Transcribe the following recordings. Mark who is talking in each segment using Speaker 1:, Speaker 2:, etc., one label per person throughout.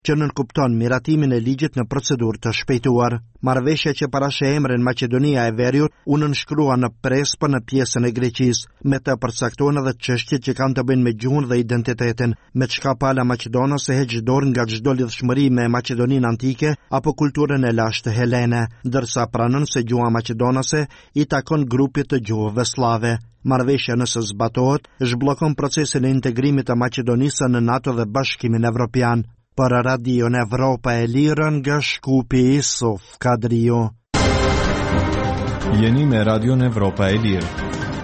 Speaker 1: që nënkupton miratimin e ligjit në procedurë të shpejtuar. Marrëveshja që parashemrin Maqedonia e Veriut u nënshkrua në Prespa në pjesën e Greqisë, me të përcaktuar edhe çështjet që kanë të bëjnë me gjuhën dhe identitetin, me çka pala maqedonase heq dorë nga çdo lidhshmëri me Maqedoninë antike apo kulturën e lashtë helene, ndërsa pranon se gjuha maqedonase i takon grupit të gjuhëve slave. Marrëveshja nëse zbatohet, zhbllokon procesin e integrimit të Maqedonisë në NATO dhe Bashkimin Evropian. Për Radion Evropa e Lirë nga Shkupi Isuf Kadrio.
Speaker 2: Jeni me Radion Evropa e Lirë.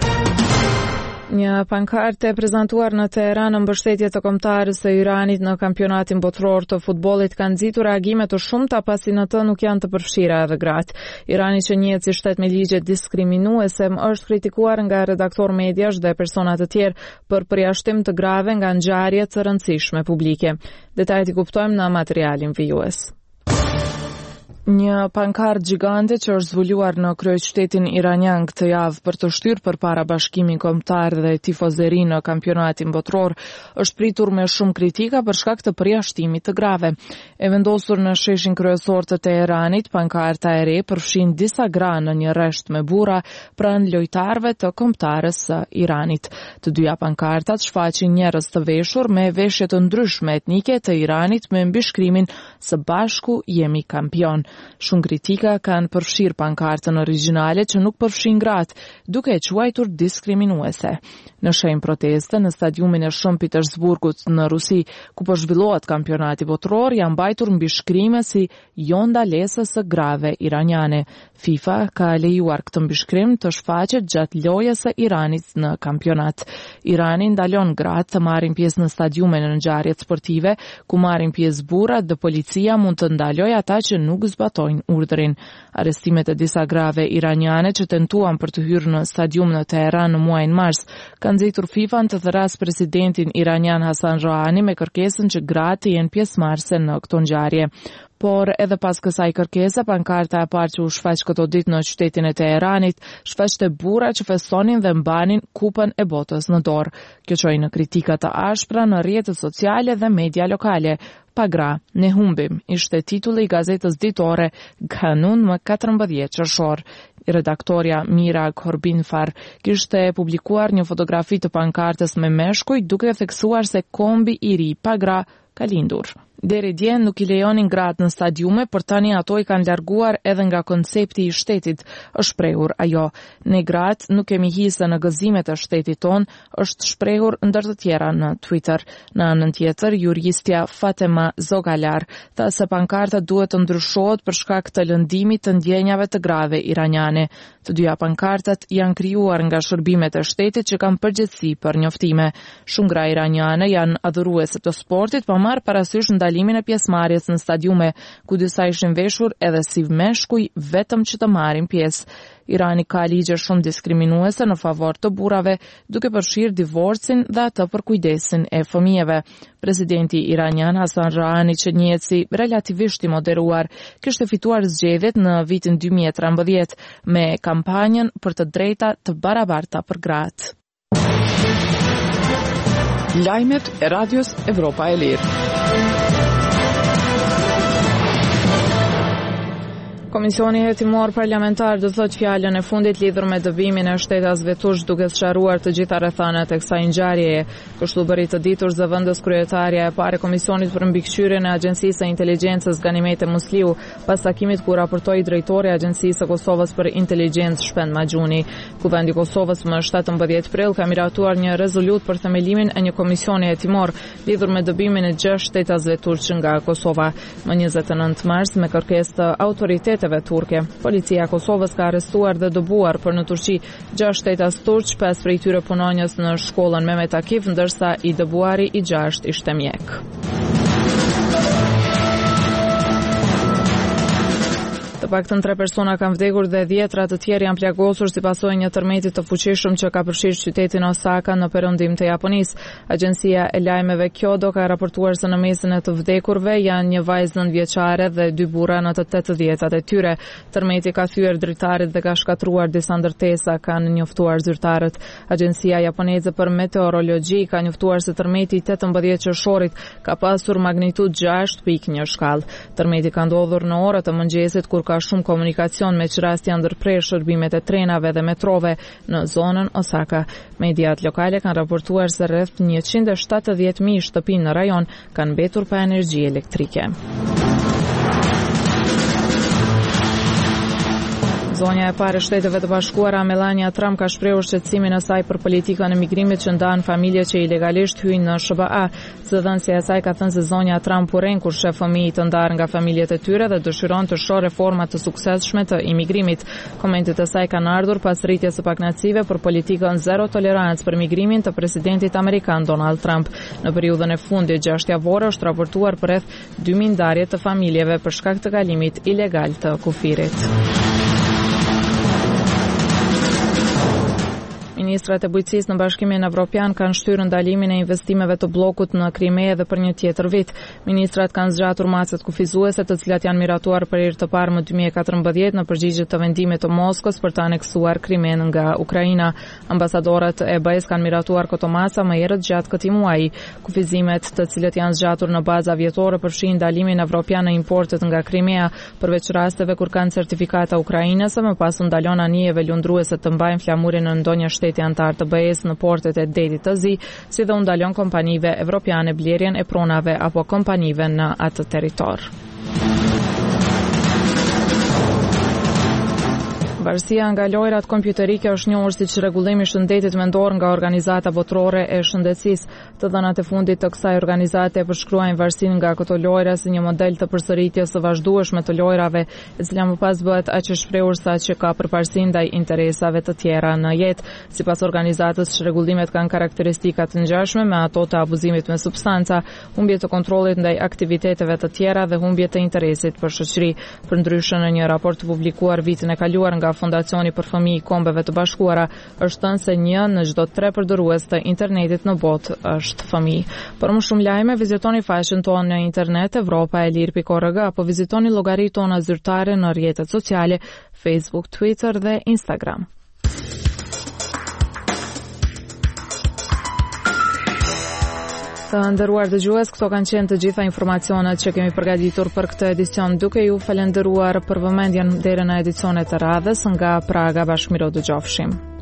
Speaker 3: Një pankartë e prezantuar në Teheran në mbështetje të kombëtarës së Iranit në kampionatin botror të futbollit ka nxitur reagime të shumta pasi në të nuk janë të përfshira edhe gratë. Irani, që njihet si shtet me ligje diskriminuese, është kritikuar nga redaktor mediash dhe persona të tjerë për përjashtim të grave nga ngjarje të rëndësishme publike. Detajet i kuptojmë në materialin vijues. Një pankartë gjigante që është zbuluar në kryeqytetin iranian këtë javë për të shtyrë përpara Bashkimin Kombëtar dhe tifozëri në kampionatin botror është pritur me shumë kritika për shkak të përjashtimit të grave. E vendosur në sheshin kryesor të Teheranit, pankarta e re përfshin disa gra në një rresht me burra pranë lojtarëve të kombëtarës së Iranit. Të dyja pankartat shfaqin njerëz të veshur me veshje të ndryshme etnike të Iranit me mbishkrimin "Së bashku jemi kampion". Shumë kritika kanë përfshirë pankartën origjinale që nuk përfshin gratë, duke e quajtur diskriminuese. Në shenjë proteste në stadiumin e Shën Petersburgut në Rusi, ku po zhvillohet kampionati botror, janë mbajtur mbishkrime si "Jo ndalesës së grave iraniane". FIFA ka lejuar këtë mbishkrim të shfaqet gjatë lojës së Iranit në kampionat. Irani ndalon gratë të marrin pjesë në stadiume në ngjarjet sportive, ku marrin pjesë burrat dhe policia mund të ndalojë ata që nuk zbatojnë urdhrin. Arrestimet e disa grave iraniane që tentuan për të hyrë në stadium në Teheran në muajin mars kanë nxitur FIFA-n të thras presidentin iranian Hasan Rouhani me kërkesën që gratë jenë pjesëmarrëse në këtë ngjarje. Por edhe pas kësaj kërkese, pankarta e parë që u shfaq këto ditë në qytetin e Teheranit shfaqte burra që festonin dhe mbanin kupën e botës në dorë. Kjo çoi në kritika të ashpra në rrjetet sociale dhe media lokale. "Pa gra, ne humbim", ishte titulli i gazetës ditore Kanun më 14 qershor. Redaktoria Mira Korbinfar kishte publikuar një fotografi të pankartës me meshkuj duke theksuar se kombi i ri "Pa gra" ka lindur. Deri dje nuk I lejonin gratë në stadiume, por tani ato I kanë larguar edhe nga koncepti I shtetit, është shprehur ajo. "Ne gratë nuk kemi hise në gëzimet e shtetit ton", është shprehur ndër të tjera në Twitter. Në anën tjetër, juristja Fatema Zogalar tha se pankarta duhet të ndryshohet për shkak të lëndimit të ndjenjave të grave iraniane. Të dyja pankartat janë krijuar nga shërbimet e shtetit që kanë përgjegjësi për njoftime. Shumë gra iraniane janë adhuruese të sportit, pa marrë parasysh ndalimin e pjesëmarrjes në stadiume, ku disa ishin veshur edhe si meshkuj vetëm që të marrin pjesë. Irani ka ligje shumë diskriminuese në favor të burrave, duke përfshirë divorcin dhe atë për kujdesin e fëmijëve. Presidenti iranian Hasan Rouhani, që njihet si relativisht I moderuar, kishte fituar zgjedhjet në vitin 2013 me kampanjën për të drejta të barabarta për gratë. Lajmet e Radios Evropa e Lirë. Komisioni Hetimor Parlamentar do thot fjalën e fundit lidhur me dëbimin e shtetasve turq duke sqaruar të gjitha rrethanat e kësaj ngjarjeje. Kështu bëri të ditur zëvendës kryetaria e parë e Komisionit për mbikëqyrjen e Agjencisë së Inteligjencës Ganimete Musliu pas takimit ku raportoi drejtori I Agjencisë së Kosovës për Inteligjencë Shpend Maxhuni. Kuvendi I Kosovës më 17 prill ka miratuar një rezolut për themelimin e një komisioni hetimor lidhur me dëbimin e 6 shtetasve turq nga Kosova. Më 29 mars me kërkesë të autoriteteve turke, policia e Kosovës ka arrestuar dhe dëbuar për në Turqi 6 shtetas turq, 5 prej tyre punonjës në shkollën Mehmet Akif, ndërsa I dëbuari I 6 ishte mjek. Të Të paktën 3 persona kanë vdekur dhe 10 të tjerë janë plagosur si pasojë një tërmeti të fuqishëm që ka përfshirë qytetin Osaka në perëndim të Japonisë. Agjencia e lajmeve Kyodo ka raportuar se në mesin e të vdekurve janë një vajzë 9-vjeçare dhe 2 burra në të 80-tat e tyre. Tërmeti ka thyer dritarit dhe ka shkatruar disa ndërtesa, kanë njoftuar zyrtarët. Agjencia japoneze për meteorologji ka njoftuar se tërmeti 18 qershorit ka pasur magnitudë 6.1 shkallë. Tërmeti ka ndodhur në orët e mëngjesit kur ka shumë komunikacion me që rast janë ndërprer shërbimet e trenave dhe metrove në zonën Osaka. Mediat lokale kanë raportuar se rreth 170.000 shtëpi në rajon kanë mbetur pa energji elektrike. Zonja e parë e Shteteve të Bashkuara Melania Trump ka shprehur shqetësimin e saj për politikën e migrimit që ndan familje që ilegalisht hyjnë në SBA. Zëdhënësia e saj ka thënë se zonja Trump urren kur sheh fëmijë të ndarë nga familjet e tyre dhe dëshiron të shohë reforma të suksesshme të imigrimit. Komentet e saj kanë ardhur pas rritjes së pakënaqësive për politikën zero tolerancë për migrimin të presidentit amerikan Donald Trump. Në periudhën e fundit 6 javore është raportuar për rreth 2000 ndarje të familjeve për shkak të kalimit ilegal të kufirit. Ministrat e bujqësisë në Bashkimin Evropian kanë shtyrë ndalimin e investimeve të bllokut në Krime edhe për një tjetër vit. Ministrat kanë zgjatur macet kufizuese, të cilat janë miratuar për herë të parë më 2014 në përgjigje të vendimit të Moskës për të aneksuar Krimen nga Ukraina. Ambasadorët e BE-s kanë miratuar këto maca më herët gjatë këtij muaji. Kufizimet, të cilët janë zgjatur në baza vjetore, përfshin ndalimin evropian në importet nga Krimea, përveç rasteve kur kanë certifikata ukrainase, më pas u ndalon anijeve lundruese të mbajnë flamurin në ndonjë shteti antar të BE-s në portet e detit të Zi, si dhe u ndalon kompanive evropiane blerjen e pronave apo kompanive në atë territor. Varësia nga lojrat kompjuterike është njohur si rregullimi i shëndetit mendor nga Organizata Botërore e Shëndetësisë. Të dhënat e fundit të kësaj organizate përshkruajnë varësinë nga këto lojra si një model të përsëritjes së vazhdueshme të lojrave, e cila më pas bëhet aq e shprehur sa që ka përparësi ndaj interesave të tjera në jetë. Sipas organizatës, rregullimet kanë karakteristika të ngjashme me ato të abuzimit me substanca, humbje të kontrollit ndaj aktiviteteve të tjera dhe humbje të interesit për shoqëri. Përndryshe, në një raport të publikuar vitin e kaluar nga Fondacioni për Fëmijë i Kombeve të Bashkuara, është thënë se 1 në çdo 3 përdorues të internetit në botë është fëmijë. Për më shumë lajme, vizitoni faqen tonë në internet evropaelir.org apo vizitoni llogaritë tona zyrtare në rrjetet sociale Facebook, Twitter dhe Instagram. Të nderuar dëgjues, këto kanë qenë të gjitha informacionet që kemi përgatitur për këtë edicion, duke ju falendëruar për vëmendjen deri në edicionet e radhës nga Praga. Bashkëmiro, dëgjofshim.